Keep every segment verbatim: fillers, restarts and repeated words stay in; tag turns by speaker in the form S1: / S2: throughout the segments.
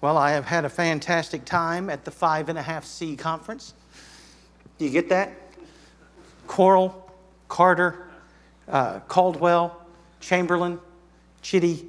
S1: Well, I have had a fantastic time at the Five and a Half C conference. Do you get that? Coral, Carter, uh, Caldwell, Chamberlain, Chitty,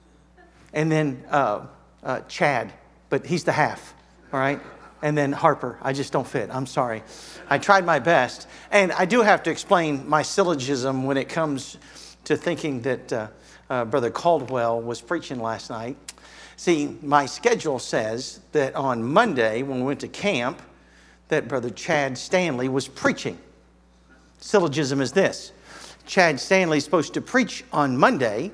S1: and then uh, uh, Chad, but he's the half, all right? And then Harper. I just don't fit. I'm sorry. I tried my best. And I do have to explain my syllogism when it comes to thinking that uh, uh, Brother Caldwell was preaching last night. See, my schedule says that on Monday, when we went to camp, that Brother Chad Stanley was preaching. Syllogism is this. Chad Stanley is supposed to preach on Monday.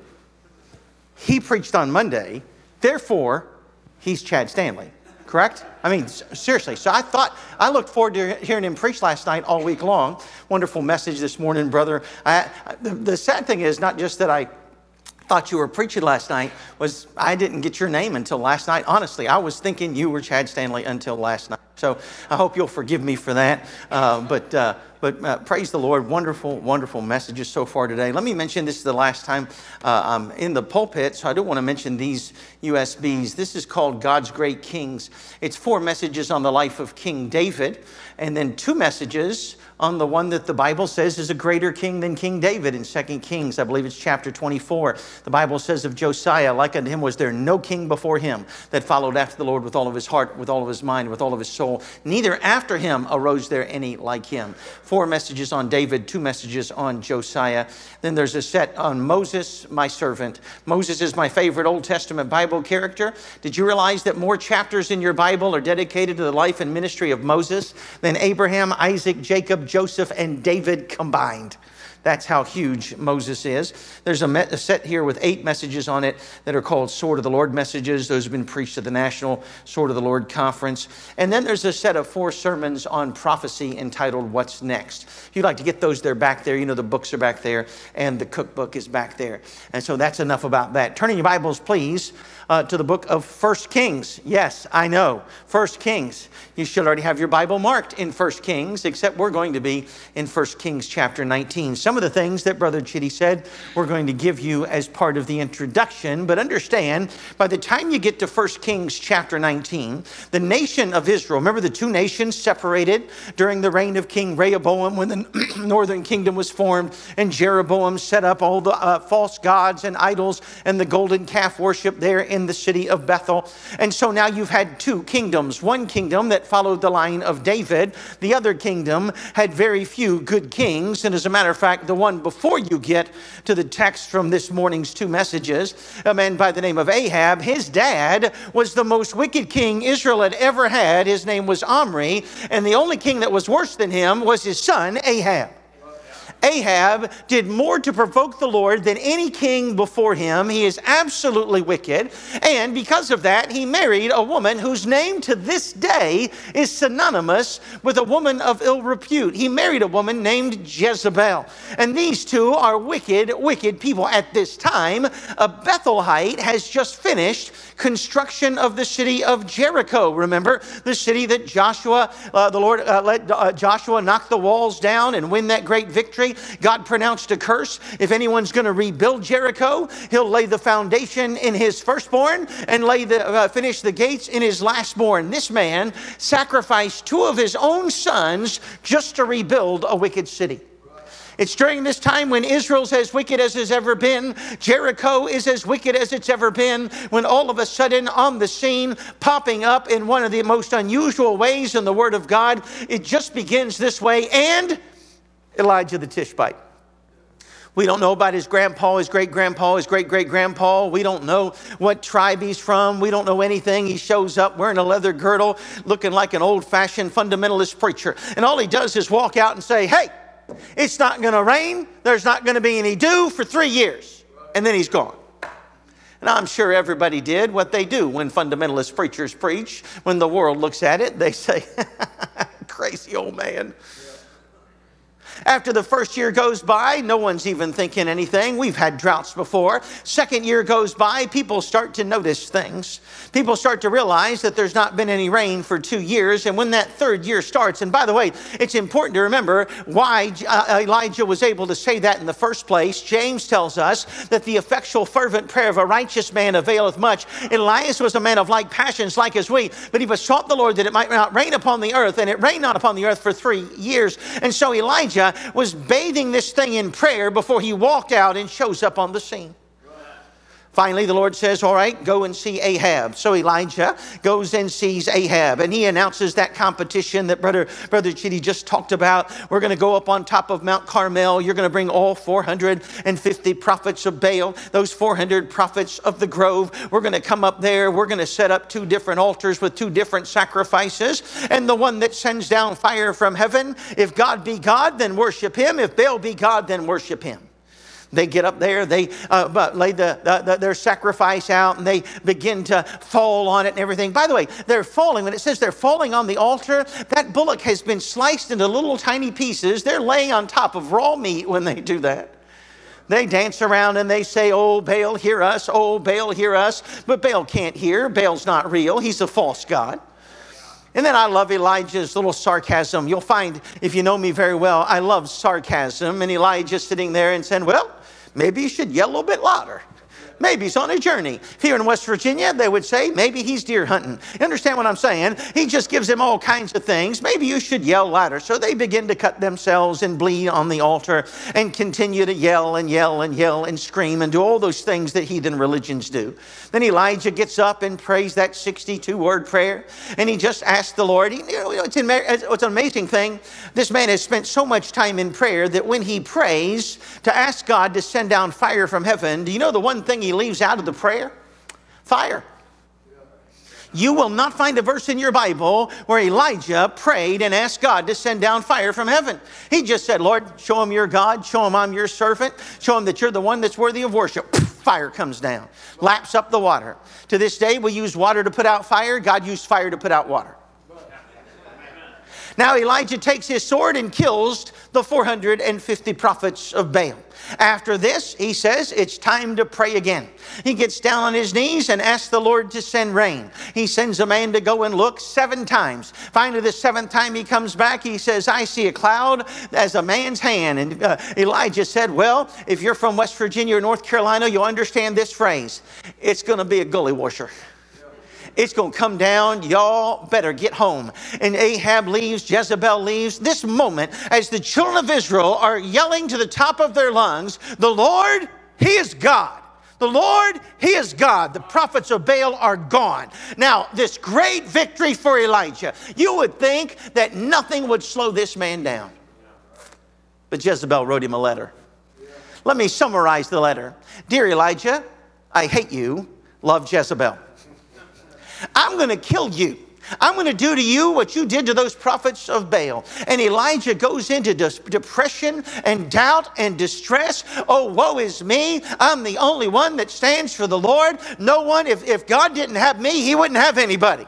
S1: He preached on Monday. Therefore, he's Chad Stanley. Correct? I mean, seriously. So I thought, I looked forward to hearing him preach last night all week long. Wonderful message this morning, brother. I, the, the sad thing is not just that I thought you were preaching last night, was I didn't get your name until last night. Honestly, I was thinking you were Chad Stanley until last night. So I hope you'll forgive me for that. Uh, but uh, but uh, praise the Lord. Wonderful, wonderful messages so far today. Let me mention this is the last time uh, I'm in the pulpit, so I do want to mention these U S Bs. This is called God's Great Kings. It's four messages on the life of King David, and then two messages on the one that the Bible says is a greater king than King David in Second Kings. I believe it's chapter twenty-four. The Bible says of Josiah, like unto him was there no king before him that followed after the Lord with all of his heart, with all of his mind, with all of his soul. Neither after him arose there any like him. Four messages on David, two messages on Josiah. Then there's a set on Moses, my servant. Moses is my favorite Old Testament Bible character. Did you realize that more chapters in your Bible are dedicated to the life and ministry of Moses than Abraham, Isaac, Jacob, Joseph, and David combined? That's how huge Moses is. There's a, me- a set here with eight messages on it that are called Sword of the Lord messages. Those have been preached at the National Sword of the Lord Conference. And then there's a set of four sermons on prophecy entitled What's Next. If you'd like to get those, they're back there. You know, the books are back there and the cookbook is back there. And so that's enough about that. Turn in your Bibles, please, uh, to the book of First Kings. Yes, I know. First Kings. You should already have your Bible marked in First Kings, except we're going to be in First Kings chapter nineteen. Some of the things that Brother Chitty said we're going to give you as part of the introduction, but understand, by the time you get to First Kings chapter nineteen, the nation of Israel, remember the two nations separated during the reign of King Rehoboam when the northern kingdom was formed, and Jeroboam set up all the uh, false gods and idols and the golden calf worship there in the city of Bethel. And so now you've had two kingdoms, one kingdom that followed the line of David. The other kingdom had very few good kings. And as a matter of fact, the one before you get to the text from this morning's two messages, a man by the name of Ahab, his dad was the most wicked king Israel had ever had. His name was Omri. And the only king that was worse than him was his son, Ahab. Ahab did more to provoke the Lord than any king before him. He is absolutely wicked. And because of that, he married a woman whose name to this day is synonymous with a woman of ill repute. He married a woman named Jezebel. And these two are wicked, wicked people. At this time, a Bethelite has just finished construction of the city of Jericho. Remember, the city that Joshua, uh, the Lord uh, let uh, Joshua knock the walls down and win that great victory. God pronounced a curse. If anyone's going to rebuild Jericho, he'll lay the foundation in his firstborn and lay the uh, finish the gates in his lastborn. This man sacrificed two of his own sons just to rebuild a wicked city. It's during this time when Israel's as wicked as it's ever been. Jericho is as wicked as it's ever been. When all of a sudden on the scene, popping up in one of the most unusual ways in the Word of God, it just begins this way. And Elijah the Tishbite. We don't know about his grandpa, his great-grandpa, his great-great-grandpa. We don't know what tribe he's from. We don't know anything. He shows up wearing a leather girdle, looking like an old-fashioned fundamentalist preacher. And all he does is walk out and say, hey, it's not going to rain. There's not going to be any dew for three years. And then he's gone. And I'm sure everybody did what they do when fundamentalist preachers preach. When the world looks at it, they say, crazy old man. After the first year goes by, no one's even thinking anything. We've had droughts before. Second year goes by, people start to notice things. People start to realize that there's not been any rain for two years. And when that third year starts, and by the way, it's important to remember why uh, Elijah was able to say that in the first place. James tells us that the effectual fervent prayer of a righteous man availeth much. Elias was a man of like passions like as we, but he besought the Lord that it might not rain upon the earth, and it rained not upon the earth for three years. And so Elijah was bathing this thing in prayer before he walked out and shows up on the scene. Finally, the Lord says, all right, go and see Ahab. So Elijah goes and sees Ahab, and he announces that competition that Brother, Brother Chitty just talked about. We're going to go up on top of Mount Carmel. You're going to bring all four hundred fifty prophets of Baal, those four hundred prophets of the grove. We're going to come up there. We're going to set up two different altars with two different sacrifices. And the one that sends down fire from heaven, if God be God, then worship him. If Baal be God, then worship him. They get up there, they uh, lay the, the, their sacrifice out, and they begin to fall on it and everything. By the way, they're falling. When it says they're falling on the altar, that bullock has been sliced into little tiny pieces. They're laying on top of raw meat when they do that. They dance around and they say, oh, Baal, hear us. Oh, Baal, hear us. But Baal can't hear. Baal's not real. He's a false god. And then I love Elijah's little sarcasm. You'll find, if you know me very well, I love sarcasm. And Elijah's sitting there and saying, well, maybe you should yell a little bit louder. Maybe he's on a journey. Here in West Virginia, they would say, maybe he's deer hunting. You understand what I'm saying? He just gives them all kinds of things. Maybe you should yell louder. So they begin to cut themselves and bleed on the altar and continue to yell and yell and yell and scream and do all those things that heathen religions do. Then Elijah gets up and prays that sixty-two word prayer. And he just asks the Lord. He, you know, it's, an, it's an amazing thing. This man has spent so much time in prayer that when he prays to ask God to send down fire from heaven, do you know the one thing he leaves out of the prayer? Fire. You will not find a verse in your Bible where Elijah prayed and asked God to send down fire from heaven. He just said, Lord, show him your God. Show him I'm your servant. Show him that you're the one that's worthy of worship. Fire comes down, laps up the water. To this day, we use water to put out fire. God used fire to put out water. Now Elijah takes his sword and kills the four hundred fifty prophets of Baal. After this, he says, it's time to pray again. He gets down on his knees and asks the Lord to send rain. He sends a man to go and look seven times. Finally, the seventh time he comes back, he says, I see a cloud as a man's hand. And uh, Elijah said, well, if you're from West Virginia or North Carolina, you'll understand this phrase. It's going to be a gully washer. It's going to come down. Y'all better get home. And Ahab leaves. Jezebel leaves. This moment, as the children of Israel are yelling to the top of their lungs, the Lord, he is God. The Lord, he is God. The prophets of Baal are gone. Now, this great victory for Elijah. You would think that nothing would slow this man down. But Jezebel wrote him a letter. Let me summarize the letter. Dear Elijah, I hate you. Love Jezebel. I'm going to kill you. I'm going to do to you what you did to those prophets of Baal. And Elijah goes into depression and doubt and distress. Oh, woe is me. I'm the only one that stands for the Lord. No one, if, if God didn't have me, he wouldn't have anybody.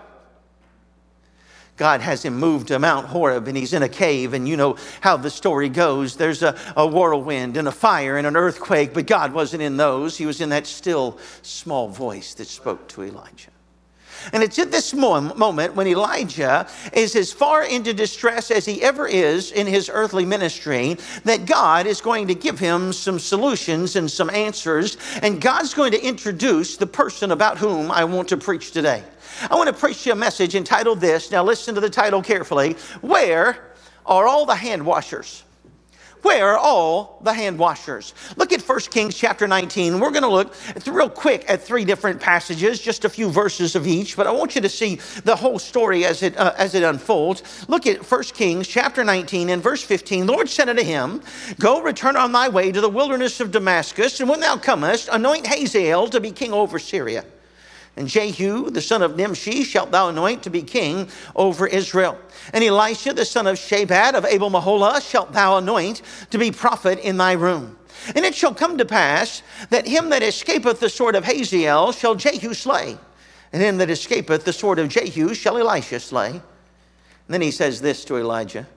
S1: God has him moved to Mount Horeb, and he's in a cave, and you know how the story goes. There's a, a whirlwind and a fire and an earthquake, but God wasn't in those. He was in that still, small voice that spoke to Elijah. And it's at this moment when Elijah is as far into distress as he ever is in his earthly ministry that God is going to give him some solutions and some answers. And God's going to introduce the person about whom I want to preach today. I want to preach you a message entitled this. Now listen to the title carefully. Where are all the hand washers? Where are all the hand washers? Look at First Kings chapter nineteen. We're going to look real quick at three different passages, just a few verses of each, but I want you to see the whole story as it uh, as it unfolds. Look at First Kings chapter nineteen and verse fifteen. The Lord said unto him, Go, return on thy way to the wilderness of Damascus, and when thou comest, anoint Hazael to be king over Syria. And Jehu, the son of Nimshi, shalt thou anoint to be king over Israel. And Elisha, the son of Shaphat of Abel-Meholah, shalt thou anoint to be prophet in thy room. And it shall come to pass that him that escapeth the sword of Hazael shall Jehu slay. And him that escapeth the sword of Jehu shall Elisha slay. And then he says this to Elijah,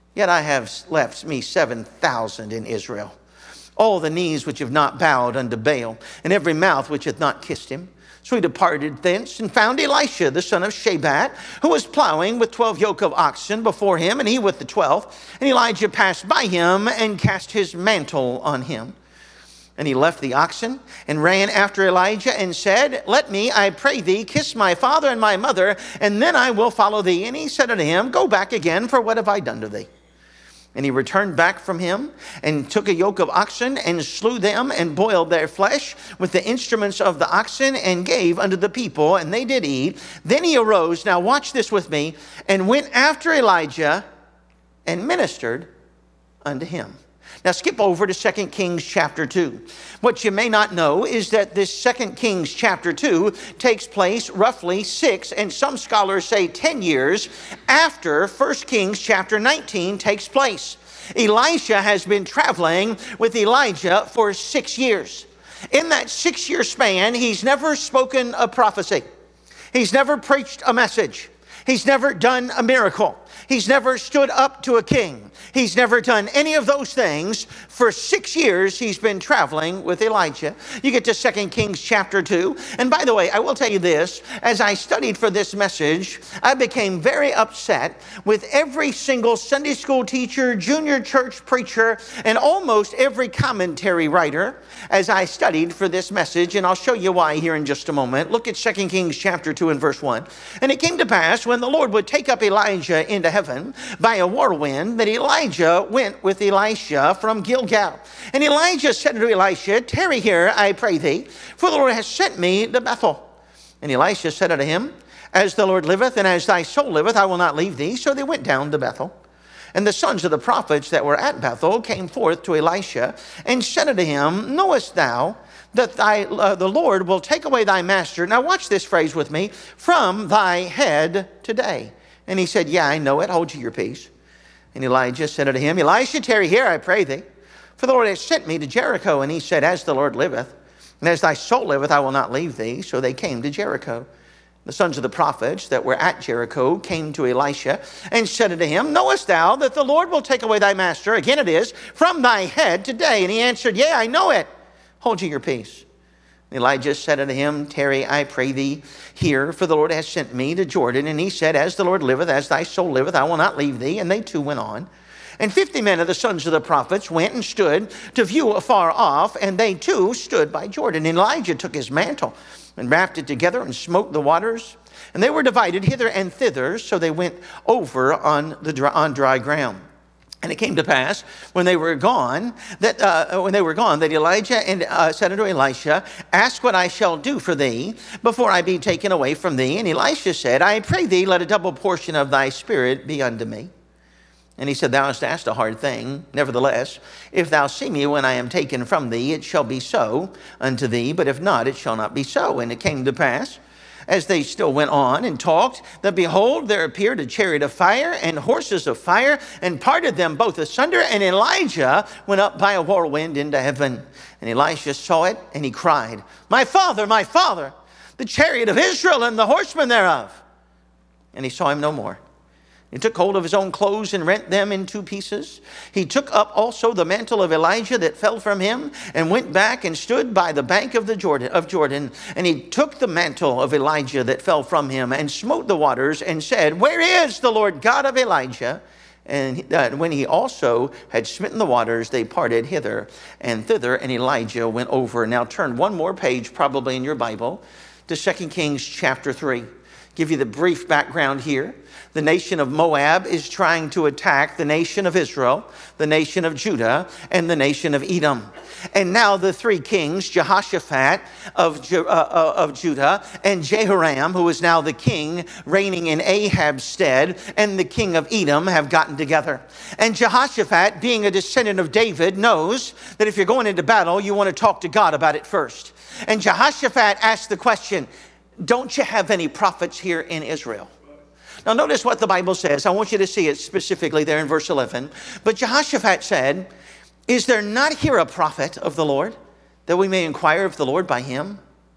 S1: Yet I have left me seven thousand in Israel, all the knees which have not bowed unto Baal, and every mouth which hath not kissed him. So he departed thence and found Elisha, the son of Shaphat, who was plowing with twelve yoke of oxen before him, and he with the twelve. And Elijah passed by him and cast his mantle on him. And he left the oxen and ran after Elijah and said, Let me, I pray thee, kiss my father and my mother, and then I will follow thee. And he said unto him, Go back again, for what have I done to thee? And he returned back from him and took a yoke of oxen and slew them and boiled their flesh with the instruments of the oxen and gave unto the people, and they did eat. Then he arose, now watch this with me, and went after Elijah and ministered unto him. Now skip over to Second Kings chapter two. What you may not know is that this Second Kings chapter two takes place roughly six, and some scholars say ten years after First Kings chapter nineteen takes place. Elisha has been traveling with Elijah for six years. In that six-year span, he's never spoken a prophecy. He's never preached a message. He's never done a miracle. He's never stood up to a king. He's never done any of those things. For six years, he's been traveling with Elijah. You get to Second Kings chapter two. And by the way, I will tell you this. As I studied for this message, I became very upset with every single Sunday school teacher, junior church preacher, and almost every commentary writer as I studied for this message. And I'll show you why here in just a moment. Look at Second Kings chapter two and verse one. And it came to pass when the Lord would take up Elijah into heaven by a whirlwind, that Elijah went with Elisha from Gilgal. And Elijah said to Elisha, Tarry here, I pray thee, for the Lord has sent me to Bethel. And Elisha said unto him, As the Lord liveth, and as thy soul liveth, I will not leave thee. So they went down to Bethel. And the sons of the prophets that were at Bethel came forth to Elisha, and said unto him, Knowest thou that thy, uh, the Lord will take away thy master, now watch this phrase with me, from thy head today? And he said, Yeah, I know it. Hold you your peace. And Elijah said unto him, Elisha, tarry here, I pray thee, for the Lord has sent me to Jericho. And he said, As the Lord liveth, and as thy soul liveth, I will not leave thee. So they came to Jericho. The sons of the prophets that were at Jericho came to Elisha and said unto him, Knowest thou that the Lord will take away thy master, again it is, from thy head today? And he answered, Yea, I know it. Hold you your peace. Elijah said unto him, Tarry, I pray thee here, for the Lord has sent me to Jordan. And he said, As the Lord liveth, as thy soul liveth, I will not leave thee. And they two went on. And fifty men of the sons of the prophets went and stood to view afar off, and they too stood by Jordan. And Elijah took his mantle and wrapped it together and smote the waters. And they were divided hither and thither, so they went over on the dry, on dry ground. And it came to pass when they were gone that uh, when they were gone that Elijah and uh, said unto Elisha, Ask what I shall do for thee before I be taken away from thee. And Elisha said, I pray thee, let a double portion of thy spirit be unto me. And he said, Thou hast asked a hard thing. Nevertheless, if thou see me when I am taken from thee, it shall be so unto thee. But if not, it shall not be so. And it came to pass, as they still went on and talked, that behold, there appeared a chariot of fire and horses of fire, and parted them both asunder. And Elijah went up by a whirlwind into heaven. And Elisha saw it, and he cried, My father, my father, the chariot of Israel and the horsemen thereof. And he saw him no more. He took hold of his own clothes and rent them in two pieces. He took up also the mantle of Elijah that fell from him, and went back and stood by the bank of the Jordan of Jordan. And he took the mantle of Elijah that fell from him, and smote the waters, and said, Where is the Lord God of Elijah? And uh, when he also had smitten the waters, they parted hither and thither, and Elijah went over. Now turn one more page, probably in your Bible, to Second Kings chapter three. Give you the brief background here. The nation of Moab is trying to attack the nation of Israel, the nation of Judah, and the nation of Edom. And now the three kings, Jehoshaphat of, Ju- uh, of Judah, and Jehoram, who is now the king reigning in Ahab's stead, and the king of Edom have gotten together. And Jehoshaphat, being a descendant of David, knows that if you're going into battle, you want to talk to God about it first. And Jehoshaphat asked the question, Don't you have any prophets here in Israel? Now notice what the Bible says. I want you to see it specifically there in verse eleven. But Jehoshaphat said, Is there not here a prophet of the Lord, that we may inquire of the Lord by him?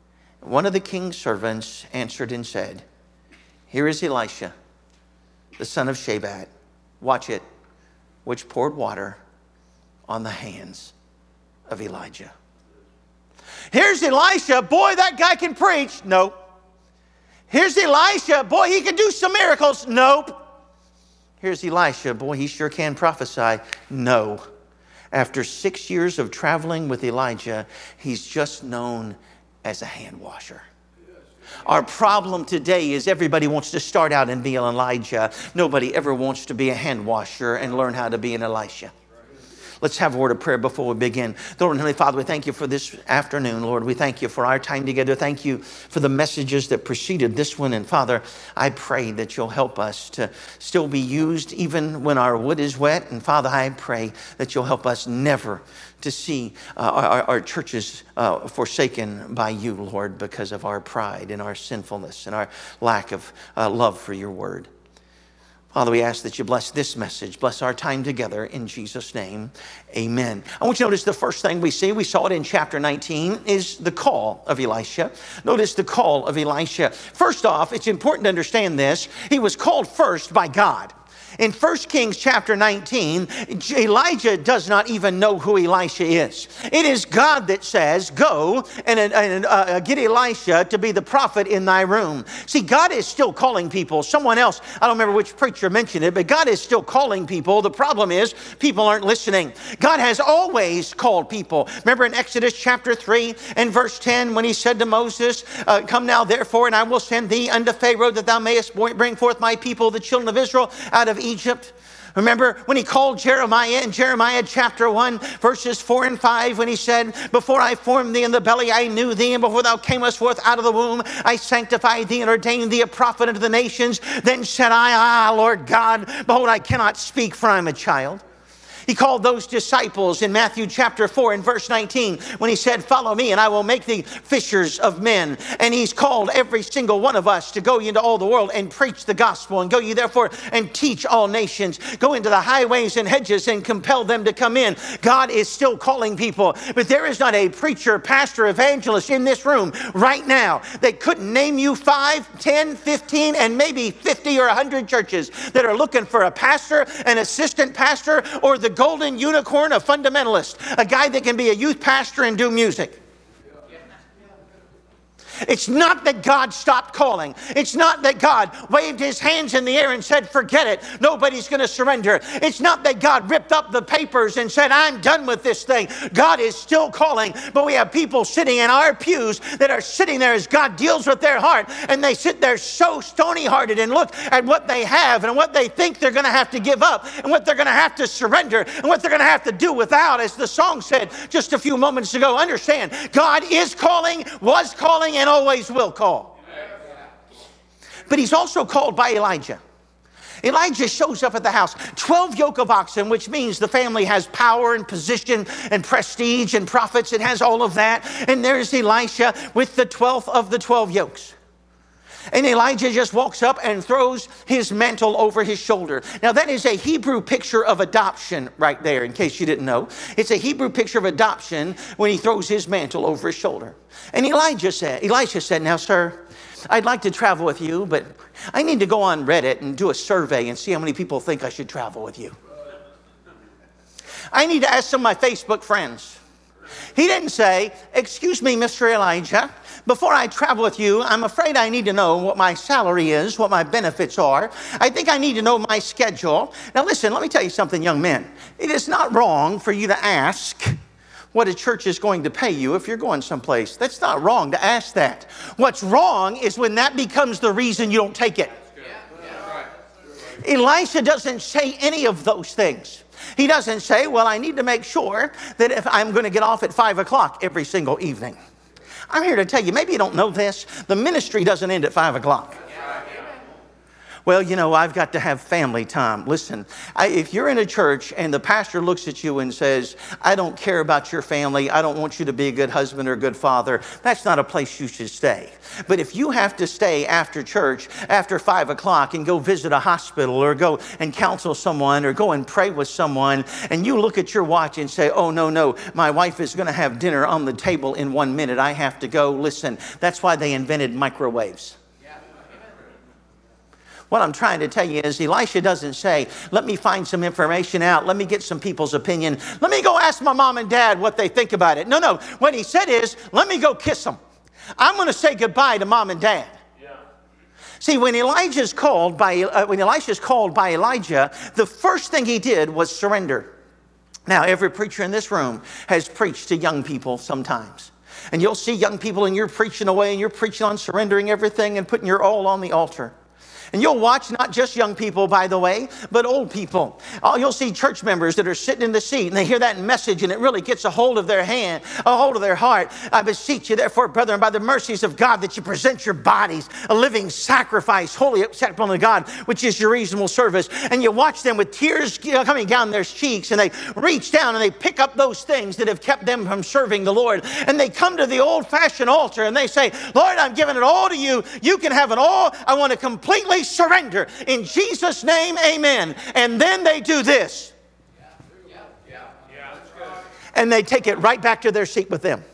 S1: One of the king's servants answered and said, Here is Elisha, the son of Shaphat. Watch it. which poured water on the hands of Elijah. Here's Elisha. Boy, that guy can preach. Nope. Here's Elisha. Boy, he can do some miracles. Nope. Here's Elisha. Boy, he sure can prophesy. No. After six years of traveling with Elijah, he's just known as a hand washer. Our problem today is everybody wants to start out and be an Elijah. Nobody ever wants to be a hand washer and learn how to be an Elisha. Let's have a word of prayer before we begin. Lord and Heavenly Father, we thank you for this afternoon, Lord. We thank you for our time together. Thank you for the messages that preceded this one. And Father, I pray that you'll help us to still be used even when our wood is wet. And Father, I pray that you'll help us never to see uh, our, our churches uh, forsaken by you, Lord, because of our pride and our sinfulness and our lack of uh, love for your word. Father, we ask that you bless this message, bless our time together in Jesus' name. Amen. I want you to notice the first thing we see, we saw it in chapter nineteen, is the call of Elisha. Notice the call of Elisha. First off, it's important to understand this. He was called first by God. In First Kings chapter nineteen, Elijah does not even know who Elisha is. It is God that says, go and, and uh, get Elisha to be the prophet in thy room. See, God is still calling people. Someone else, I don't remember which preacher mentioned it, but God is still calling people. The problem is people aren't listening. God has always called people. Remember in Exodus chapter three and verse ten, when he said to Moses, uh, come now therefore, and I will send thee unto Pharaoh, that thou mayest bring forth my people, the children of Israel, out of Egypt. Remember when he called Jeremiah in Jeremiah chapter one, verses four and five, when he said, before I formed thee in the belly, I knew thee, and before thou camest forth out of the womb, I sanctified thee and ordained thee a prophet unto the nations. Then said I, ah, Lord God, behold, I cannot speak, for I am a child. He called those disciples in Matthew chapter four and verse nineteen when he said, follow me and I will make thee fishers of men. And he's called every single one of us to go into all the world and preach the gospel. And go ye therefore and teach all nations. Go into the highways and hedges and compel them to come in. God is still calling people. But there is not a preacher, pastor, evangelist in this room right now that couldn't name you five, ten, fifteen, and maybe fifty or one hundred churches that are looking for a pastor, an assistant pastor, or the golden unicorn, a fundamentalist, a guy that can be a youth pastor and do music. It's not that God stopped calling. It's not that God waved his hands in the air and said, forget it. Nobody's going to surrender. It's not that God ripped up the papers and said, I'm done with this thing. God is still calling, but we have people sitting in our pews that are sitting there as God deals with their heart, and they sit there so stony-hearted and look at what they have and what they think they're going to have to give up and what they're going to have to surrender and what they're going to have to do without. As the song said just a few moments ago, understand, God is calling, was calling, and always will call. But he's also called by Elijah. Elijah shows up at the house. twelve yoke of oxen, which means the family has power and position and prestige and profits. It has all of that. And there's Elisha with the twelfth of the twelve yokes. And Elijah just walks up and throws his mantle over his shoulder. Now that is a Hebrew picture of adoption right there, in case you didn't know. It's a Hebrew picture of adoption when he throws his mantle over his shoulder. And Elijah said, Elisha said, now sir, I'd like to travel with you, but I need to go on Reddit and do a survey and see how many people think I should travel with you. I need to ask some of my Facebook friends. He didn't say, excuse me, Mister Elijah, before I travel with you, I'm afraid I need to know what my salary is, what my benefits are. I think I need to know my schedule. Now listen, let me tell you something, young men. It is not wrong for you to ask what a church is going to pay you if you're going someplace. That's not wrong to ask that. What's wrong is when that becomes the reason you don't take it. Elisha doesn't say any of those things. He doesn't say, well, I need to make sure that if I'm going to get off at five o'clock every single evening. I'm here to tell you, maybe you don't know this, the ministry doesn't end at five o'clock. Well, you know, I've got to have family time. Listen, I, if you're in a church and the pastor looks at you and says, I don't care about your family, I don't want you to be a good husband or a good father, that's not a place you should stay. But if you have to stay after church, after five o'clock and go visit a hospital or go and counsel someone or go and pray with someone, and you look at your watch and say, oh, no, no, my wife is going to have dinner on the table in one minute, I have to go. Listen, that's why they invented microwaves. What I'm trying to tell you is Elisha doesn't say, let me find some information out. Let me get some people's opinion. Let me go ask my mom and dad what they think about it. No, no. What he said is, let me go kiss them. I'm going to say goodbye to mom and dad. Yeah. See, when Elijah's called by, uh, when Elisha's called by Elijah, the first thing he did was surrender. Now, every preacher in this room has preached to young people sometimes. And you'll see young people and you're preaching away and you're preaching on surrendering everything and putting your all on the altar. And you'll watch not just young people, by the way, but old people. Oh, you'll see church members that are sitting in the seat and they hear that message and it really gets a hold of their hand, a hold of their heart. I beseech you, therefore, brethren, by the mercies of God, that you present your bodies a living sacrifice, holy acceptable to God, which is your reasonable service. And you watch them with tears coming down their cheeks and they reach down and they pick up those things that have kept them from serving the Lord. And they come to the old-fashioned altar and they say, Lord, I'm giving it all to you. You can have it all. I want to completely surrender. In Jesus' name, amen. And then they do this. Yeah. Yeah. Yeah. Yeah. That's good. And they take it right back to their seat with them.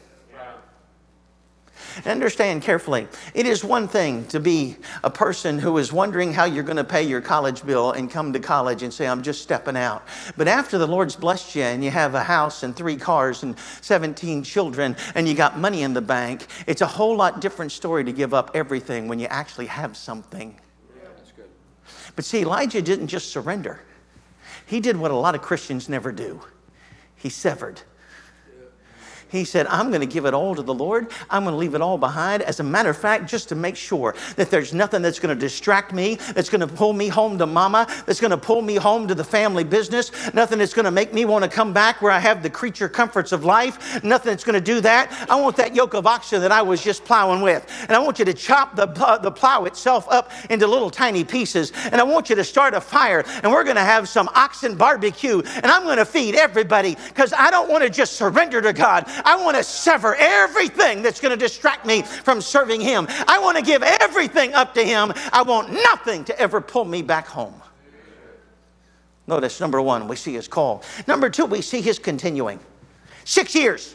S1: Yeah. Understand carefully. It is one thing to be a person who is wondering how you're going to pay your college bill and come to college and say, I'm just stepping out. But after the Lord's blessed you and you have a house and three cars and seventeen children and you got money in the bank, it's a whole lot different story to give up everything when you actually have something. But see, Elijah didn't just surrender. He did what a lot of Christians never do. He severed. He said, I'm going to give it all to the Lord. I'm going to leave it all behind. As a matter of fact, just to make sure that there's nothing that's going to distract me, that's going to pull me home to mama, that's going to pull me home to the family business, nothing that's going to make me want to come back where I have the creature comforts of life, nothing that's going to do that. I want that yoke of oxen that I was just plowing with. And I want you to chop the, uh, the plow itself up into little tiny pieces. And I want you to start a fire. And we're going to have some oxen barbecue. And I'm going to feed everybody because I don't want to just surrender to God. I want to sever everything that's going to distract me from serving Him. I want to give everything up to Him. I want nothing to ever pull me back home. Notice, number one, we see His call. Number two, we see His continuing. Six years.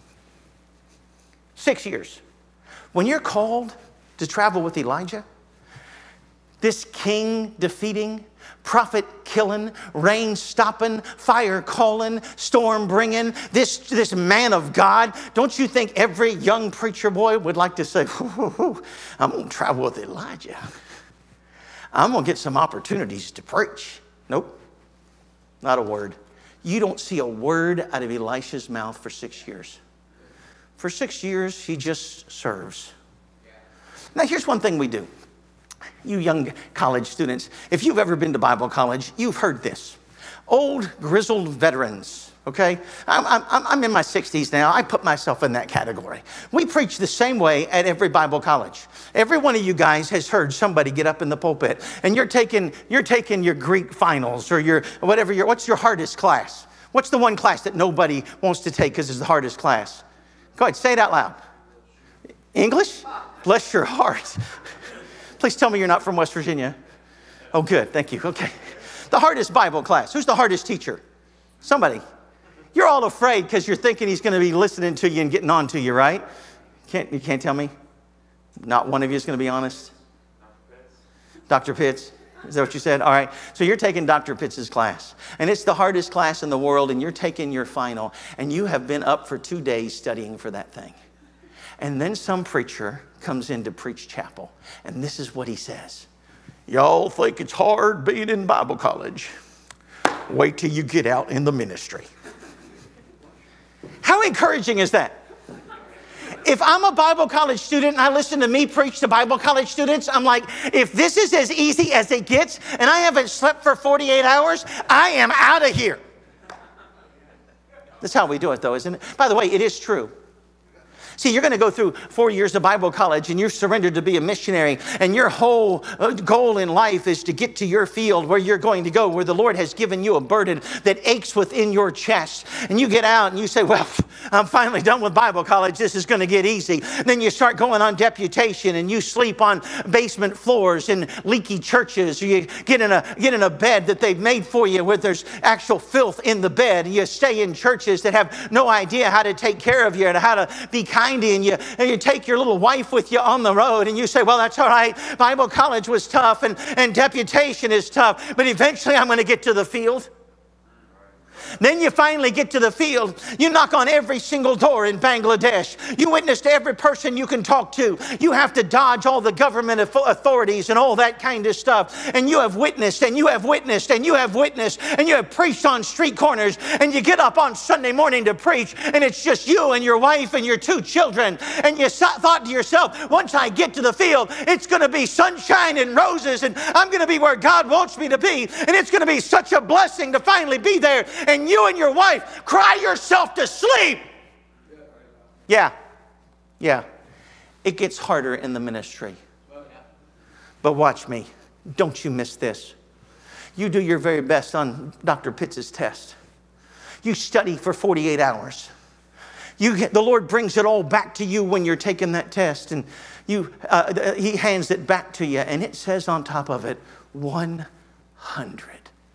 S1: Six years. When you're called to travel with Elijah, this king defeating, prophet killing, rain stopping, fire calling, storm bringing, this, this man of God, don't you think every young preacher boy would like to say, I'm going to travel with Elijah. I'm going to get some opportunities to preach. Nope, not a word. You don't see a word out of Elisha's mouth for six years. For six years, he just serves. Now, here's one thing we do. You young college students, if you've ever been to Bible college, you've heard this. Old, grizzled veterans, okay? I'm, I'm, I'm in my sixties now. I put myself in that category. We preach the same way at every Bible college. Every one of you guys has heard somebody get up in the pulpit, and you're taking, you're taking your Greek finals or your whatever your, what's your hardest class? What's the one class that nobody wants to take because it's the hardest class? Go ahead, say it out loud. English? Bless your heart. Please tell me you're not from West Virginia. Oh, good. Thank you. Okay. The hardest Bible class. Who's the hardest teacher? Somebody. You're all afraid because you're thinking he's going to be listening to you and getting on to you, right? Can't, you can't tell me? Not one of you is going to be honest? Doctor Pitts. Is that what you said? All right. So you're taking Doctor Pitts' class. And it's the hardest class in the world, and you're taking your final. And you have been up for two days studying for that thing. And then some preacher comes in to preach chapel. And this is what he says. Y'all think it's hard being in Bible college. Wait till you get out in the ministry. How encouraging is that? If I'm a Bible college student and I listen to me preach to Bible college students, I'm like, if this is as easy as it gets and I haven't slept for forty-eight hours, I am out of here. That's how we do it, though, isn't it? By the way, it is true. See, you're going to go through four years of Bible college and you're surrendered to be a missionary, and your whole goal in life is to get to your field where you're going to go, where the Lord has given you a burden that aches within your chest. And you get out and you say, well, I'm finally done with Bible college. This is going to get easy. Then you start going on deputation and you sleep on basement floors in leaky churches. Or you get in a, get in a bed that they've made for you where there's actual filth in the bed. And you stay in churches that have no idea how to take care of you and how to be kind kindy, and you, and you take your little wife with you on the road, and you say, well, that's all right. Bible college was tough, and, and deputation is tough, but eventually I'm going to get to the field. Then you finally get to the field. You knock on every single door in Bangladesh. You witness to every person you can talk to. You have to dodge all the government authorities and all that kind of stuff. And you have witnessed, and you have witnessed, and you have witnessed, and you have preached on street corners. And you get up on Sunday morning to preach, and it's just you and your wife and your two children. And you thought to yourself, once I get to the field, it's going to be sunshine and roses, and I'm going to be where God wants me to be. And it's going to be such a blessing to finally be there. And you and your wife cry yourself to sleep. Yeah, yeah. It gets harder in the ministry. But watch me. Don't you miss this. You do your very best on Doctor Pitts' test. You study for forty-eight hours. You get, the Lord brings it all back to you when you're taking that test. And you, uh, He hands it back to you. And it says on top of it, one hundred.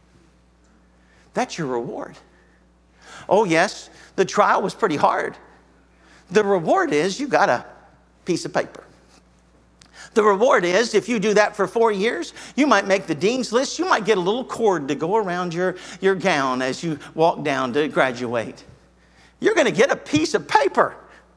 S1: That's your reward. Oh, yes, the trial was pretty hard. The reward is you got a piece of paper. The reward is if you do that for four years, you might make the dean's list. You might get a little cord to go around your, your gown as you walk down to graduate. You're going to get a piece of paper.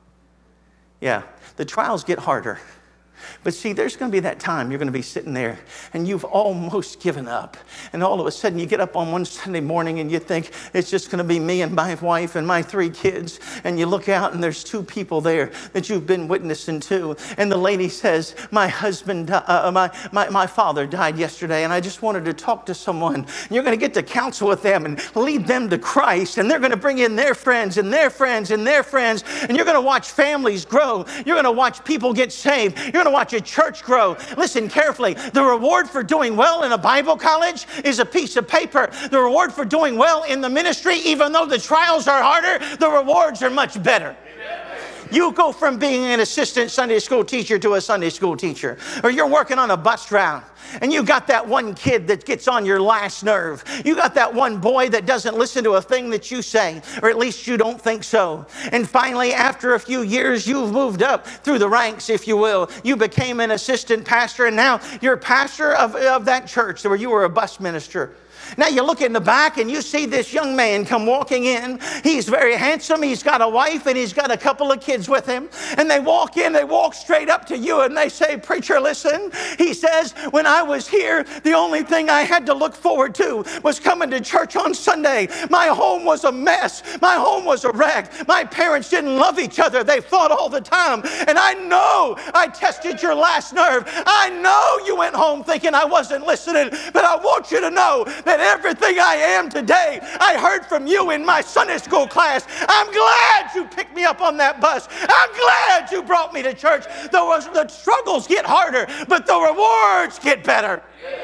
S1: Yeah, the trials get harder. But see, there's going to be that time you're going to be sitting there and you've almost given up. And all of a sudden you get up on one Sunday morning and you think it's just going to be me and my wife and my three kids. And you look out and there's two people there that you've been witnessing to. And the lady says, my husband, uh, my, my, my father died yesterday and I just wanted to talk to someone. And you're going to get to counsel with them and lead them to Christ. And they're going to bring in their friends and their friends and their friends. And you're going to watch families grow. You're going to watch people get saved. You're going to watch a church grow. Listen carefully. The reward for doing well in a Bible college is a piece of paper. The reward for doing well in the ministry, even though the trials are harder, the rewards are much better. You go from being an assistant Sunday school teacher to a Sunday school teacher. Or you're working on a bus route and you got that one kid that gets on your last nerve. You got that one boy that doesn't listen to a thing that you say, or at least you don't think so. And finally, after a few years, you've moved up through the ranks, if you will. You became an assistant pastor, and now you're pastor of, of that church where you were a bus minister. Now you look in the back and you see this young man come walking in. He's very handsome. He's got a wife and he's got a couple of kids with him. And they walk in, they walk straight up to you and they say, preacher, listen. He says, when I was here, the only thing I had to look forward to was coming to church on Sunday. My home was a mess. My home was a wreck. My parents didn't love each other. They fought all the time. And I know I tested your last nerve. I know you went home thinking I wasn't listening. But I want you to know that everything I am today, I heard from you in my Sunday school class. I'm glad you picked me up on that bus. I'm glad you brought me to church. The, the struggles get harder, but the rewards get better.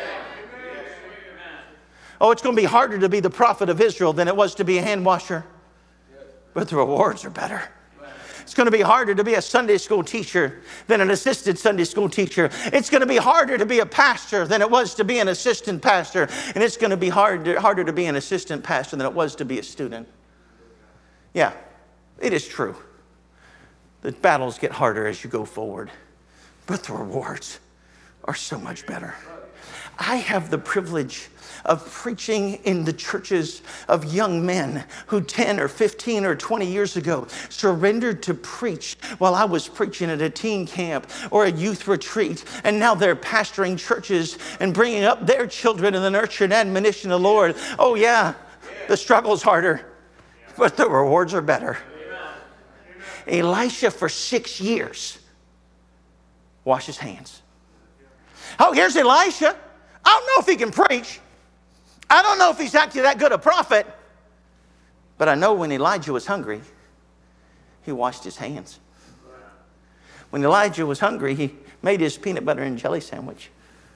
S1: Oh, it's going to be harder to be the prophet of Israel than it was to be a hand washer, but the rewards are better. It's going to be harder to be a Sunday school teacher than an assistant Sunday school teacher. It's going to be harder to be a pastor than it was to be an assistant pastor. And it's going to be hard, harder to be an assistant pastor than it was to be a student. Yeah, it is true. The battles get harder as you go forward, but the rewards are so much better. I have the privilege of preaching in the churches of young men who ten or fifteen or twenty years ago surrendered to preach while I was preaching at a teen camp or a youth retreat. And now they're pastoring churches and bringing up their children in the nurture and admonition of the Lord. Oh yeah, the struggle's harder, but the rewards are better. Elisha for six years washed his hands. Oh, here's Elisha. I don't know if he can preach. I don't know if he's actually that good a prophet. But I know when Elijah was hungry, he washed his hands. When Elijah was hungry, he made his peanut butter and jelly sandwich.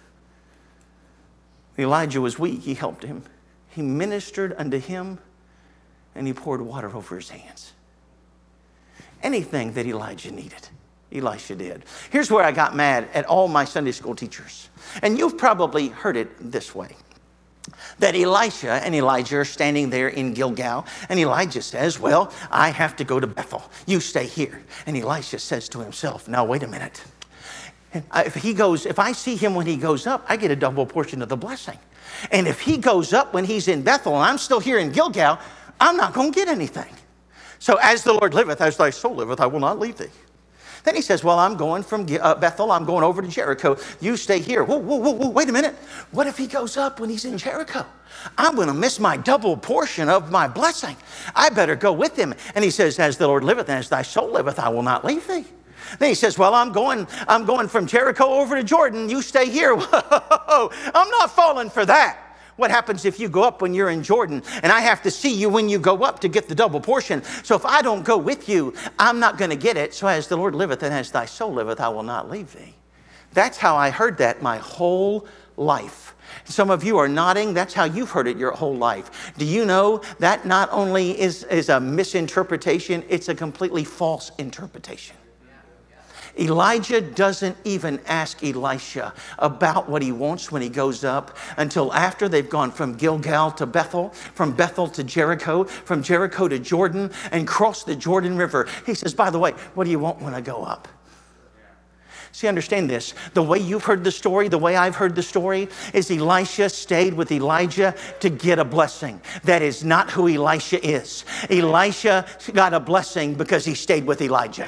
S1: When Elijah was weak, he helped him. He ministered unto him, and he poured water over his hands. Anything that Elijah needed, Elisha did. Here's where I got mad at all my Sunday school teachers. And you've probably heard it this way. that Elisha and Elijah are standing there in Gilgal, and Elijah says, well, I have to go to Bethel. You stay here. And Elisha says to himself, now wait a minute. If he goes, if I see him when he goes up, I get a double portion of the blessing. And if he goes up when he's in Bethel and I'm still here in Gilgal, I'm not going to get anything. So as the Lord liveth, as thy soul liveth, I will not leave thee. Then he says, well, I'm going from uh, Bethel, I'm going over to Jericho. You stay here. Whoa, whoa, whoa, whoa, wait a minute. What if he goes up when he's in Jericho? I'm going to miss my double portion of my blessing. I better go with him. And he says, as the Lord liveth and as thy soul liveth, I will not leave thee. Then he says, well, I'm going, I'm going from Jericho over to Jordan. You stay here. Whoa, I'm not falling for that. What happens if you go up when you're in Jordan and I have to see you when you go up to get the double portion? So if I don't go with you, I'm not going to get it. So as the Lord liveth and as thy soul liveth, I will not leave thee. That's how I heard that my whole life. Some of you are nodding. That's how you've heard it your whole life. Do you know that not only is, is a misinterpretation, it's a completely false interpretation. Elijah doesn't even ask Elisha about what he wants when he goes up until after they've gone from Gilgal to Bethel, from Bethel to Jericho, from Jericho to Jordan, and crossed the Jordan River. He says, by the way, what do you want when I go up? See, understand this. The way you've heard the story, the way I've heard the story, is Elisha stayed with Elijah to get a blessing. That is not who Elisha is. Elisha got a blessing because he stayed with Elijah.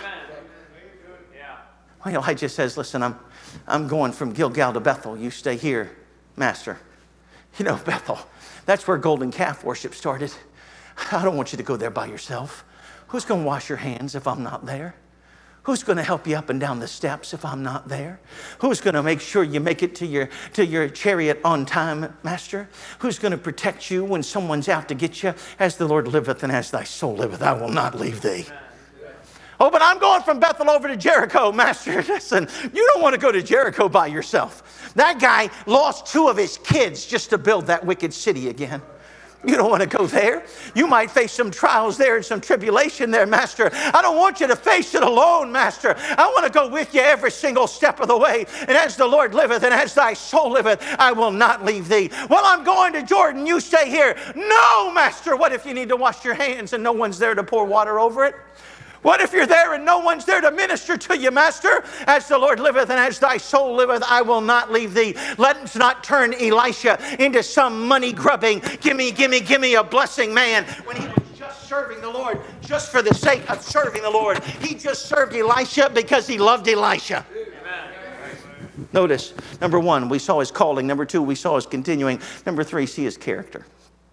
S1: Well, Elijah says, listen, I'm, I'm going from Gilgal to Bethel. You stay here, Master. You know, Bethel, that's where golden calf worship started. I don't want you to go there by yourself. Who's going to wash your hands if I'm not there? Who's going to help you up and down the steps if I'm not there? Who's going to make sure you make it to your, to your chariot on time, Master? Who's going to protect you when someone's out to get you? As the Lord liveth and as thy soul liveth, I will not leave thee. Oh, but I'm going from Bethel over to Jericho, Master. Listen, you don't want to go to Jericho by yourself. That guy lost two of his kids just to build that wicked city again. You don't want to go there. You might face some trials there and some tribulation there, Master. I don't want you to face it alone, Master. I want to go with you every single step of the way. And as the Lord liveth and as thy soul liveth, I will not leave thee. Well, I'm going to Jordan. You stay here. No, Master. What if you need to wash your hands and no one's there to pour water over it? What if you're there and no one's there to minister to you, Master? As the Lord liveth and as thy soul liveth, I will not leave thee. Let's not turn Elisha into some money-grubbing, gimme, gimme, gimme a blessing man when he was just serving the Lord just for the sake of serving the Lord. He just served Elisha because he loved Elisha. Amen. Notice, number one, we saw his calling. Number two, we saw his continuing. Number three, see his character.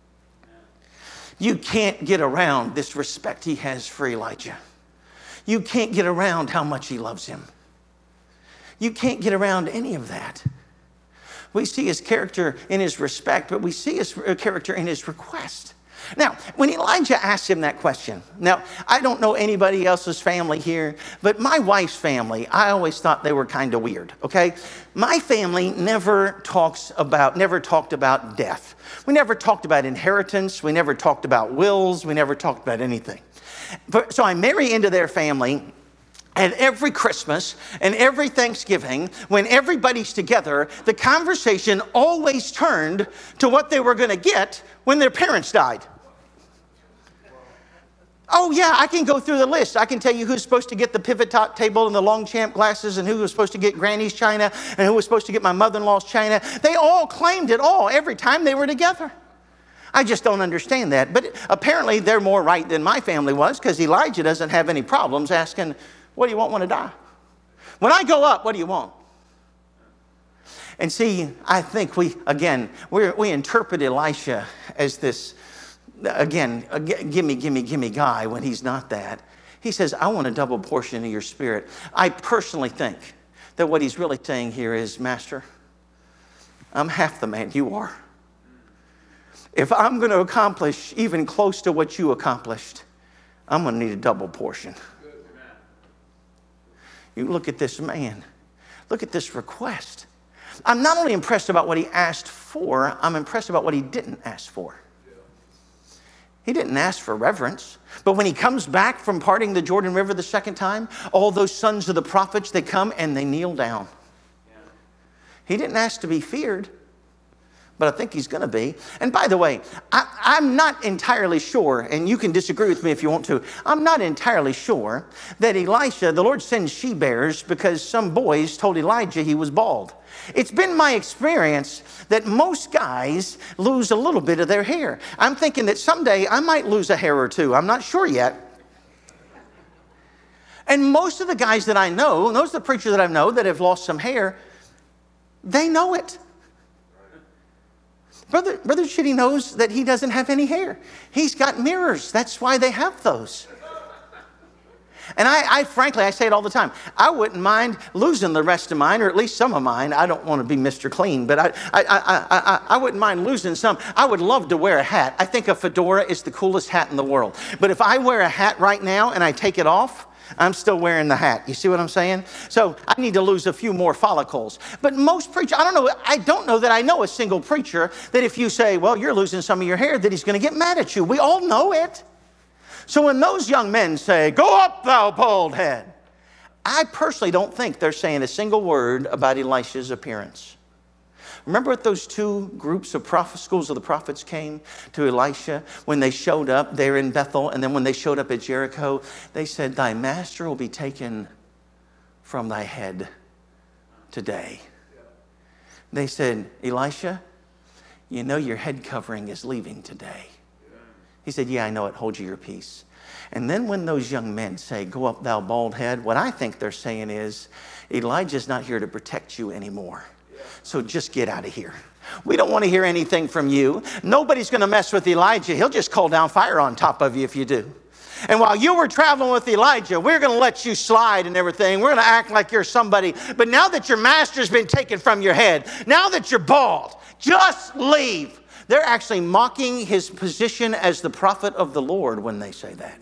S1: You can't get around this respect he has for Elijah. You can't get around how much he loves him. You can't get around any of that. We see his character in his respect, but we see his character in his request. Now, when Elijah asked him that question, now, I don't know anybody else's family here, but my wife's family, I always thought they were kind of weird, okay? My family never talks about, never talked about death. We never talked about inheritance. We never talked about wills. We never talked about anything. But, so I marry into their family, and every Christmas and every Thanksgiving, when everybody's together, the conversation always turned to what they were going to get when their parents died. Oh, yeah, I can go through the list. I can tell you who's supposed to get the pivot top table and the Longchamp glasses and who was supposed to get Granny's china and who was supposed to get my mother-in-law's china. They all claimed it all every time they were together. I just don't understand that. But apparently they're more right than my family was, because Elijah doesn't have any problems asking, what do you want when I die? When I go up, what do you want? And see, I think we, again, we we interpret Elisha as this, again, a gimme, gimme, gimme guy when he's not that. He says, I want a double portion of your spirit. I personally think that what he's really saying here is, Master, I'm half the man you are. If I'm going to accomplish even close to what you accomplished, I'm going to need a double portion. You look at this man. Look at this request. I'm not only impressed about what he asked for, I'm impressed about what he didn't ask for. He didn't ask for reverence. But when he comes back from parting the Jordan River the second time, all those sons of the prophets, they come and they kneel down. He didn't ask to be feared. but I think he's going to be. And by the way, I, I'm not entirely sure, and you can disagree with me if you want to, I'm not entirely sure that Elisha, the Lord sends she-bears because some boys told Elijah he was bald. It's been my experience that most guys lose a little bit of their hair. I'm thinking that someday I might lose a hair or two. I'm not sure yet. And most of the guys that I know, and those are the preachers that I know that have lost some hair, they know it. Brother, Brother Chitty knows that he doesn't have any hair. He's got mirrors. That's why they have those. And I, I frankly, I say it all the time. I wouldn't mind losing the rest of mine, or at least some of mine. I don't want to be Mister Clean, but I, I, I, I, I wouldn't mind losing some. I would love to wear a hat. I think a fedora is the coolest hat in the world. But if I wear a hat right now and I take it off, I'm still wearing the hat. You see what I'm saying? So I need to lose a few more follicles. But most preachers, I don't know, I don't know that I know a single preacher that if you say, well, you're losing some of your hair, that he's going to get mad at you. We all know it. So when those young men say, go up, thou bald head, I personally don't think they're saying a single word about Elisha's appearance. Remember what those two groups of prophet, schools of the prophets came to Elisha when they showed up there in Bethel, and then when they showed up at Jericho, they said, thy master will be taken from thy head today. They said, Elisha, you know your head covering is leaving today. He said, yeah, I know it. Hold you your peace. And then when those young men say, go up, thou bald head, what I think they're saying is, Elijah's not here to protect you anymore. So just get out of here. We don't want to hear anything from you. Nobody's going to mess with Elijah. He'll just call down fire on top of you if you do. And while you were traveling with Elijah, we're going to let you slide and everything. We're going to act like you're somebody. But now that your master's been taken from your head, now that you're bald, just leave. They're actually mocking his position as the prophet of the Lord when they say that.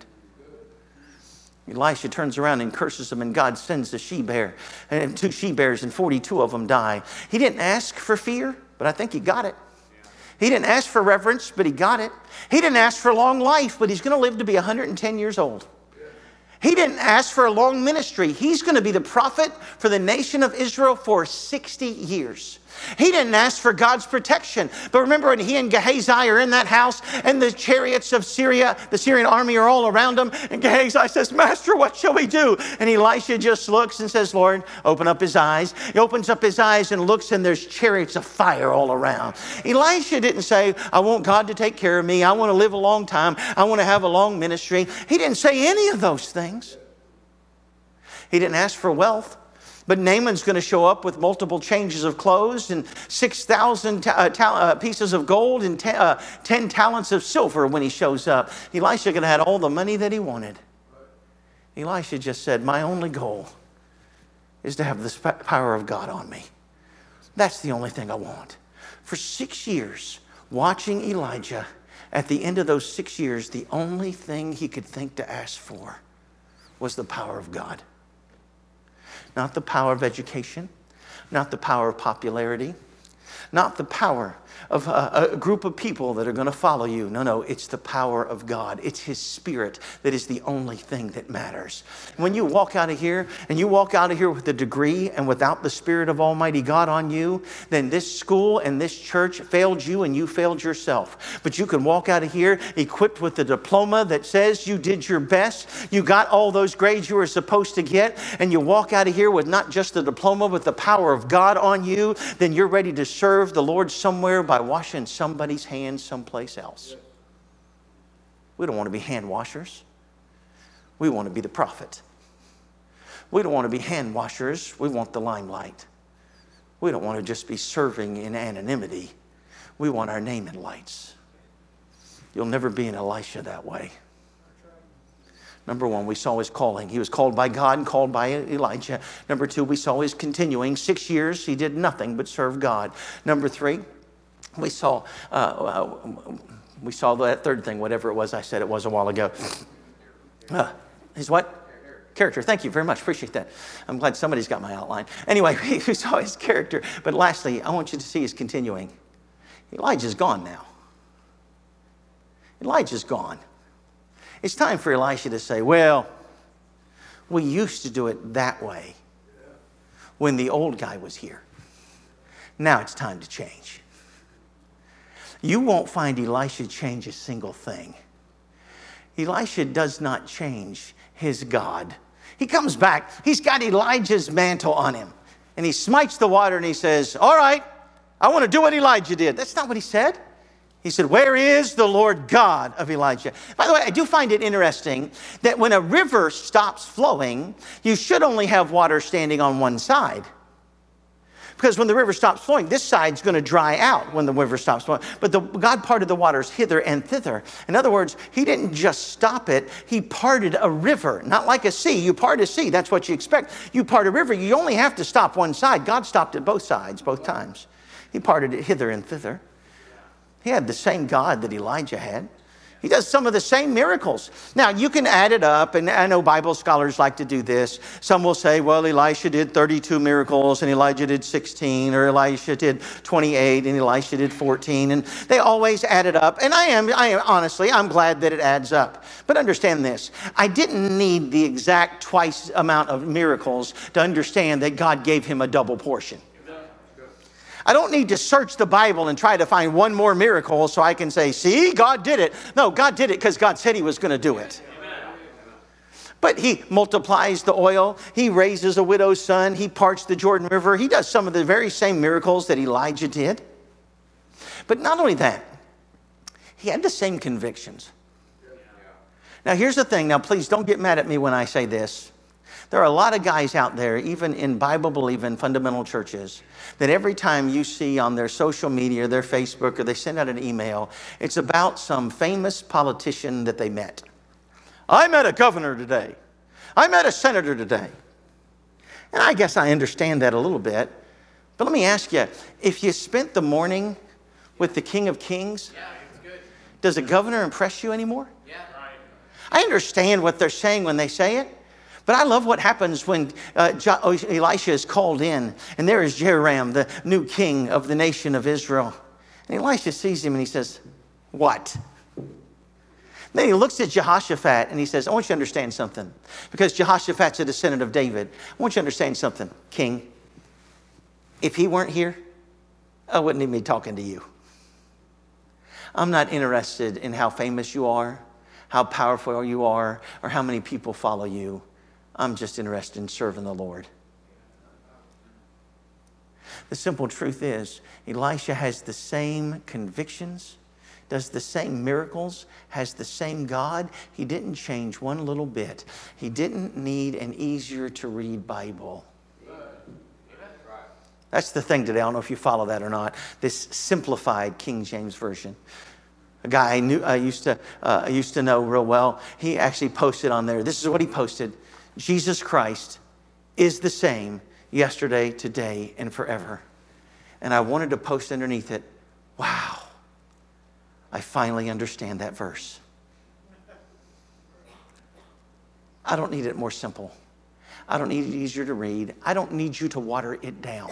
S1: Elisha turns around and curses them, and God sends the she-bear, and two she-bears, and forty-two of them die. He didn't ask for fear, but I think he got it. He didn't ask for reverence, but he got it. He didn't ask for long life, but he's going to live to be one hundred ten years old. He didn't ask for a long ministry. He's going to be the prophet for the nation of Israel for sixty years. He didn't ask for God's protection. But remember when he and Gehazi are in that house and the chariots of Syria, the Syrian army are all around him. And Gehazi says, Master, what shall we do? And Elisha just looks and says, Lord, open up his eyes. He opens up his eyes and looks, and there's chariots of fire all around. Elisha didn't say, I want God to take care of me. I want to live a long time. I want to have a long ministry. He didn't say any of those things. He didn't ask for wealth. But Naaman's going to show up with multiple changes of clothes and six thousand ta- uh, ta- uh, pieces of gold and ten, uh, ten talents of silver when he shows up. Elisha could have had all the money that he wanted. Elisha just said, my only goal is to have the power of God on me. That's the only thing I want. For six years, watching Elijah, at the end of those six years, the only thing he could think to ask for was the power of God. Not the power of education, not the power of popularity, not the power of a, a group of people that are going to follow you. No, no, it's the power of God. It's his Spirit that is the only thing that matters. When you walk out of here, and you walk out of here with a degree and without the Spirit of Almighty God on you, then this school and this church failed you and you failed yourself. But you can walk out of here equipped with a diploma that says you did your best, you got all those grades you were supposed to get, and you walk out of here with not just the diploma but the power of God on you, then you're ready to serve the Lord somewhere by washing somebody's hands someplace else. We don't want to be hand washers. We want to be the prophet. We don't want to be hand washers. We want the limelight. We don't want to just be serving in anonymity. We want our name in lights. You'll never be an Elisha that way. Number one, we saw his calling. He was called by God and called by Elijah. Number two, we saw his continuing. Six years, he did nothing but serve God. Number three, we saw uh, uh, we saw that third thing, whatever it was I said it was a while ago. Uh, his what? Character. Thank you very much. Appreciate that. I'm glad somebody's got my outline. Anyway, we saw his character. But lastly, I want you to see his continuing. Elijah's gone now. Elijah's gone. It's time for Elisha to say, well, we used to do it that way when the old guy was here. Now it's time to change. you won't find Elisha change a single thing. Elisha does not change his God. He comes back. He's got Elijah's mantle on him. And he smites the water and he says, all right, I want to do what Elijah did. That's not what he said. He said, where is the Lord God of Elijah? By the way, I do find it interesting that when a river stops flowing, you should only have water standing on one side. Because when the river stops flowing, this side's going to dry out when the river stops flowing. But the God parted the waters hither and thither. In other words, he didn't just stop it. He parted a river, not like a sea. You part a sea, that's what you expect. You part a river, you only have to stop one side. God stopped it both sides, both times. He parted it hither and thither. He had the same God that Elijah had. He does some of the same miracles. Now, you can add it up, and I know Bible scholars like to do this. Some will say, well, Elisha did thirty-two miracles, and Elijah did sixteen, or Elisha did twenty-eight, and Elisha did fourteen, and they always add it up. And I am, I am honestly, I'm glad that it adds up. But understand this, I didn't need the exact twice amount of miracles to understand that God gave him a double portion. I don't need to search the Bible and try to find one more miracle so I can say, see, God did it. No, God did it because God said he was going to do it. But he multiplies the oil. He raises a widow's son. He parts the Jordan River. He does some of the very same miracles that Elijah did. But not only that, he had the same convictions. Now, here's the thing. Now, please don't get mad at me when I say this. There are a lot of guys out there, even in Bible-believing fundamental churches, that every time you see on their social media, or their Facebook, or they send out an email, it's about some famous politician that they met. I met a governor today. I met a senator today. And I guess I understand that a little bit. But let me ask you, if you spent the morning with the King of Kings, yeah, it's good. Does a governor impress you anymore? Yeah. I understand what they're saying when they say it. But I love what happens when uh, Elisha is called in, and there is Jehoram, the new king of the nation of Israel. And Elisha sees him and he says, what? Then he looks at Jehoshaphat and he says, I want you to understand something. Because Jehoshaphat's a descendant of David. I want you to understand something, king. If he weren't here, I wouldn't even be talking to you. I'm not interested in how famous you are, how powerful you are, or how many people follow you. I'm just interested in serving the Lord. The simple truth is, Elisha has the same convictions, does the same miracles, has the same God. He didn't change one little bit. He didn't need an easier to read Bible. That's the thing today. I don't know if you follow that or not. This simplified King James Version. A guy I knew, I used to, uh, I used to know real well. He actually posted on there. This is what he posted. Jesus Christ is the same yesterday, today, and forever. And I wanted to post underneath it, wow, I finally understand that verse. I don't need it more simple. I don't need it easier to read. I don't need you to water it down.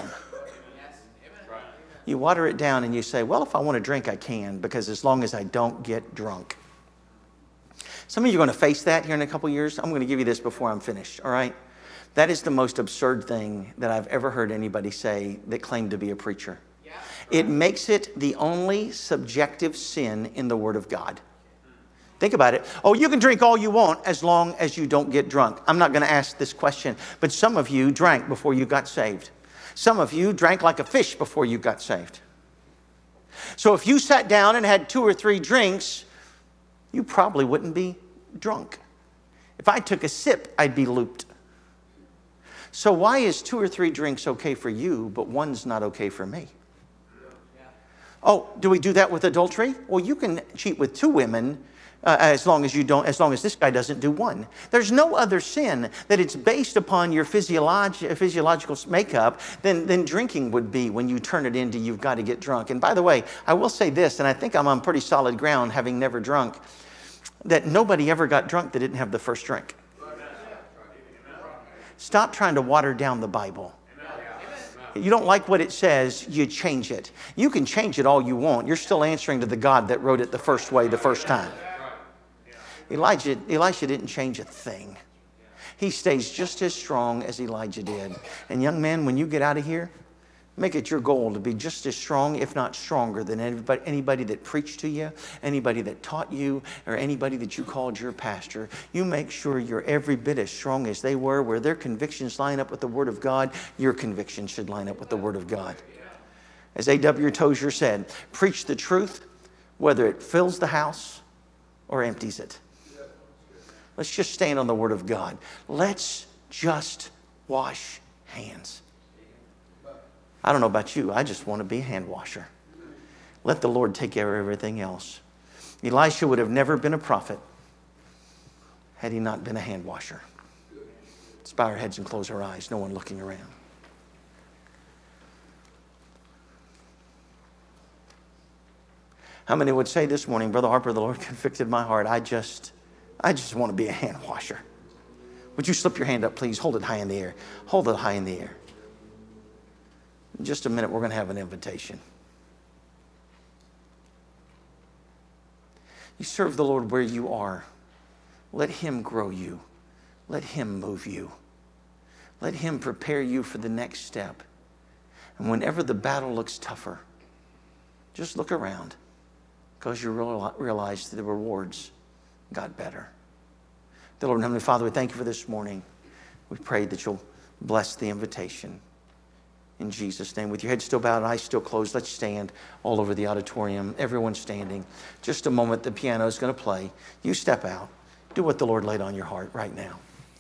S1: You water it down and you say, well, if I want to drink, I can, because as long as I don't get drunk. Some of you are going to face that here in a couple years. I'm going to give you this before I'm finished, all right? That is the most absurd thing that I've ever heard anybody say that claimed to be a preacher. Yeah. It makes it the only subjective sin in the Word of God. Think about it. Oh, you can drink all you want as long as you don't get drunk. I'm not going to ask this question, but some of you drank before you got saved. Some of you drank like a fish before you got saved. So if you sat down and had two or three drinks, you probably wouldn't be drunk. If I took a sip, I'd be looped. So why is two or three drinks okay for you, but one's not okay for me? Oh, do we do that with adultery? Well, you can cheat with two women uh, as long as you don't, as long as this guy doesn't do one. There's no other sin that it's based upon your physiolog- physiological makeup than, than drinking would be when you turn it into you've got to get drunk. And by the way, I will say this, and I think I'm on pretty solid ground having never drunk, that nobody ever got drunk that didn't have the first drink. Stop trying to water down the Bible. You don't like what it says, you change it. You can change it all you want. You're still answering to the God that wrote it the first way the first time. Elijah, Elisha didn't change a thing. He stays just as strong as Elijah did. And young man, when you get out of here, Make it your goal to be just as strong, if not stronger, than anybody, anybody that preached to you, anybody that taught you, or anybody that you called your pastor. You make sure you're every bit as strong as they were. Where their convictions line up with the Word of God, your convictions should line up with the Word of God. As A W Tozier said, preach the truth, whether it fills the house or empties it. Let's just stand on the Word of God. Let's just wash hands. I don't know about you. I just want to be a hand washer. Let the Lord take care of everything else. Elisha would have never been a prophet had he not been a hand washer. Let's bow our heads and close our eyes. No one looking around. How many would say this morning, Brother Harper, the Lord convicted my heart. I just, I just want to be a hand washer. Would you slip your hand up, please? Hold it high in the air. Hold it high in the air. In just a minute, we're going to have an invitation. You serve the Lord where you are. Let Him grow you. Let Him move you. Let Him prepare you for the next step. And whenever the battle looks tougher, just look around, because you realize that the rewards got better. Dear Lord and Heavenly Father, we thank you for this morning. We pray that you'll bless the invitation. In Jesus' name, with your head still bowed and eyes still closed, let's stand all over the auditorium. Everyone's standing. Just a moment, the piano is going to play. You step out. Do what the Lord laid on your heart right now.